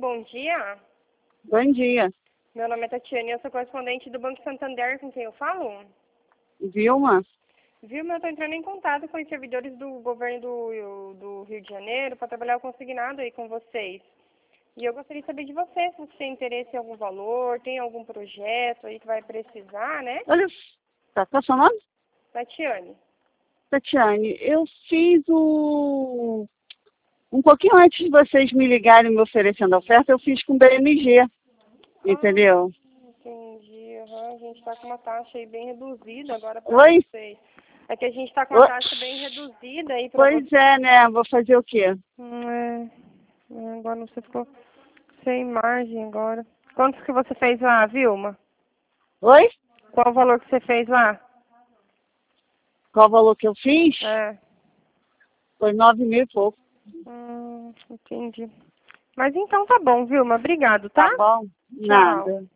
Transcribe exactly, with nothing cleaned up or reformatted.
bom dia. Bom dia. Meu nome é Tatiane, eu sou correspondente do Banco Santander, com quem eu falo? Vilma? Vilma, eu estou entrando em contato com os servidores do governo do, do Rio de Janeiro para trabalhar o consignado aí com vocês. E eu gostaria de saber de você, se você tem interesse em algum valor, tem algum projeto aí que vai precisar, né? Olha, tá, qual é o seu nome? Tatiane. Tatiane, eu fiz o... Um pouquinho antes de vocês me ligarem me oferecendo a oferta, eu fiz com o B M G, entendeu? Ah, entendi. Uhum. A gente está com uma taxa aí bem reduzida agora para Oi? vocês. É que a gente está com Oi? uma taxa bem reduzida aí para vocês. Pois é, né? Vou fazer o quê? Hum, É, é, agora você ficou sem margem agora. Quanto que você fez lá, Vilma? Oi? Qual o valor que você fez lá? Qual o valor que eu fiz? É. Foi nove mil e pouco. Hum, entendi. Mas então tá bom, Vilma. Obrigado, tá? Tá bom? Tchau. Nada.